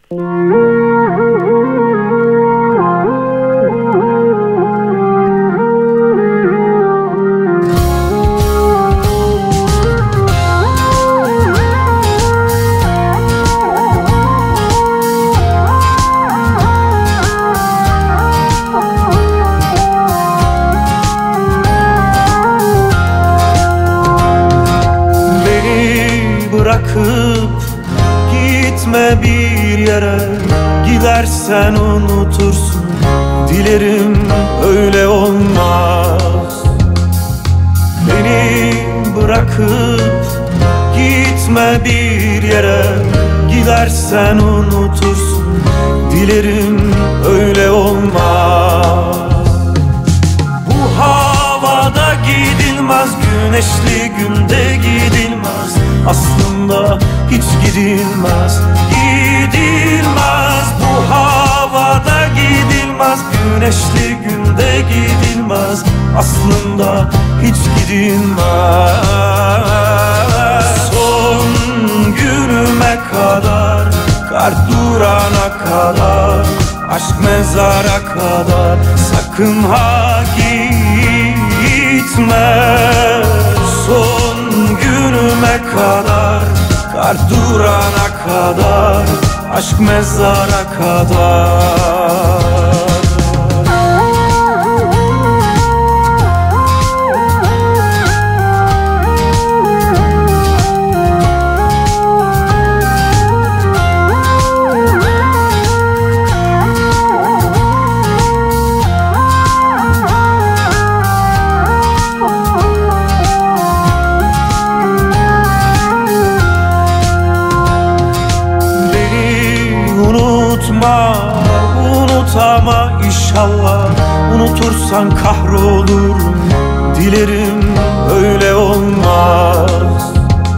Bırakıp gitme bir yere, gidersen unutursun. Dilerim öyle olmaz. Beni bırakıp gitme bir yere, gidersen unutursun. Dilerim öyle olmaz. Bu havada gidilmez, güneşli günde gidilmez. Aslında hiç gidilmez, gidilmez. Bu havada gidilmez, güneşli günde gidilmez. Aslında hiç gidilmez. Son günüme kadar, kar durana kadar, aşk mezara kadar, sakın ha gitme. Son günüme kadar, kar durana kadar, aşk mezara kadar. Unut ama inşallah, unutursan kahrolurum. Dilerim öyle olmaz.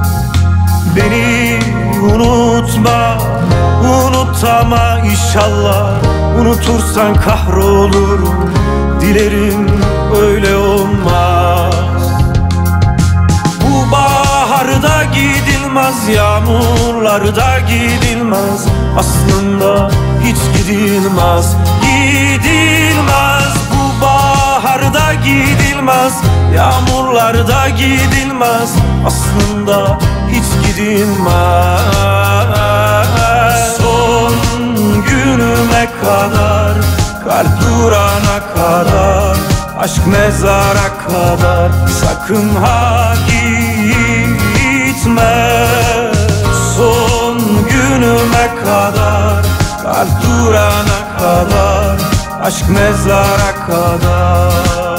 Beni unutma, unut ama inşallah, unutursan kahrolurum. Dilerim öyle olmaz. Bu baharda gidilmez, yağmurlarda gidilmez. Aslında hiç gidilmez, gidilmez. Bu baharda gidilmez, yağmurlarda gidilmez. Aslında hiç gidilmez. Son günüme kadar, kar durana kadar, aşk mezara kadar, sakın ha gitme. Son günüme kadar, kar durana kadar, aşk mezara kadar.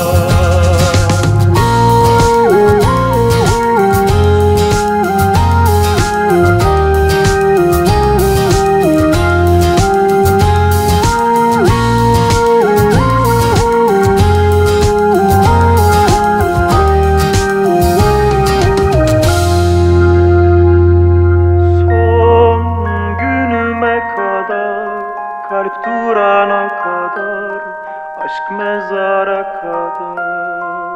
Kalp durana kadar, aşk mezara kadar.